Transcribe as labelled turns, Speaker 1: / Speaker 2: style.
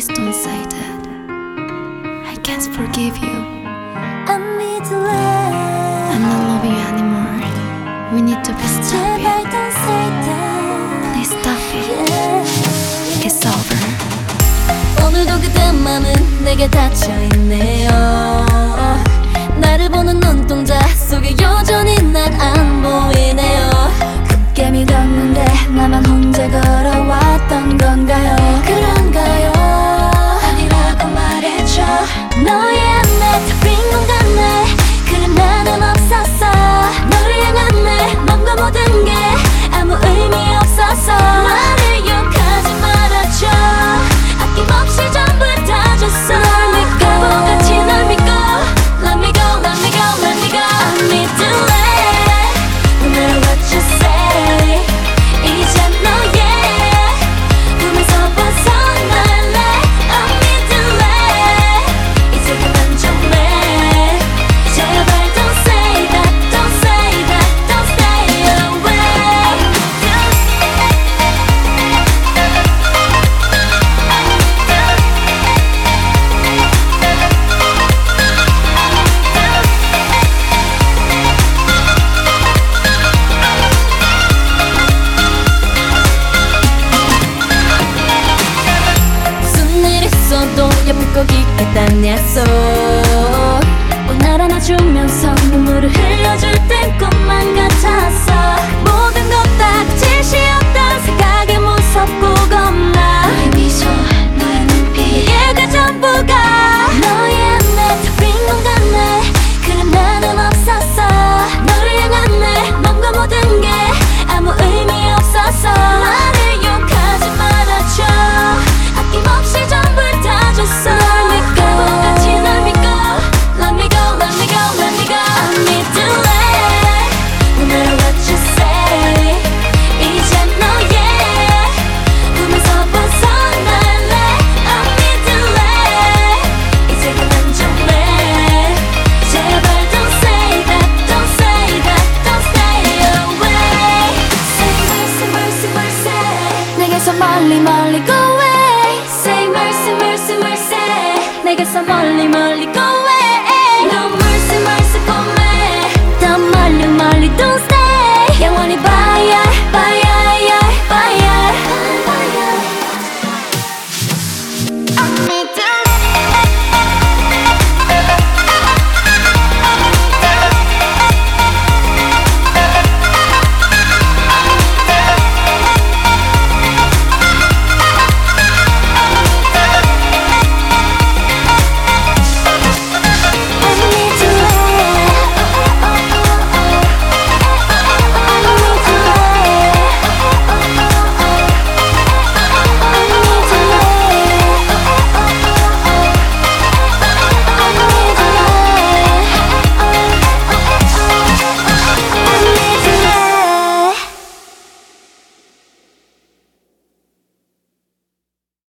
Speaker 1: Please don't say that. I can't forgive you.
Speaker 2: I'm
Speaker 1: not loving you anymore. We need to be stop
Speaker 2: 제발
Speaker 1: it.
Speaker 2: don't say that.
Speaker 1: Please stop it. It's over.
Speaker 2: 오늘도 그대 맘은 내게 닫혀있네요. 나를 보는 눈동자 속에 여전히 난 안 보이네요. 굳게 믿었는데 나만 혼자 걸어왔던 건가요? 그런가요? 아니라고 말해줘. 너의 안내 다 빈 공간에 그래 나는 없었어. 너를 향한 내 맘과 모든 게 아무 의미 없었어. 나를 욕하지 말아줘. 아낌없이 전부 다 줬어. 널 믿고 바보같이 널 믿고 Let me go, let me go, let me go. I need delay No matter what you say. 이제 너의 꿈에서 벗어날래. I need delay 이제 그만 좀 해. 제발 don't say that, don't say that, don't stay away. 무슨 일 있어도 옆에 꼭 있겠다는 약속. 오늘 안아주면서 눈물을 흘려줄 땐 꿈만 같았어. 모든 것 다 짓이었던 생각에 무섭고 겁나. 너의 미소, 너의 눈빛 얘가 전부가 너의 안내 다 빈 공간에 그래 나는 없었어. 너를 향한 내 맘과 모든 게 아무 의미 없었어. 나를 욕하지 말아줘. 아낌없이 전부 다 줬어. 널 믿고 바보같이 널 믿고 Let me go, let me go, let me go. I need delay No matter what you say. 이제 너의 꿈에서 벗어날래. I need delay 이제 그만 좀 해. 제발 don't say that, don't say that, don't stay away. Say mercy, mercy, mercy. 내게서 멀리 멀리 go away. Say mercy, mercy, mercy. 내게서 멀리 멀리 go away.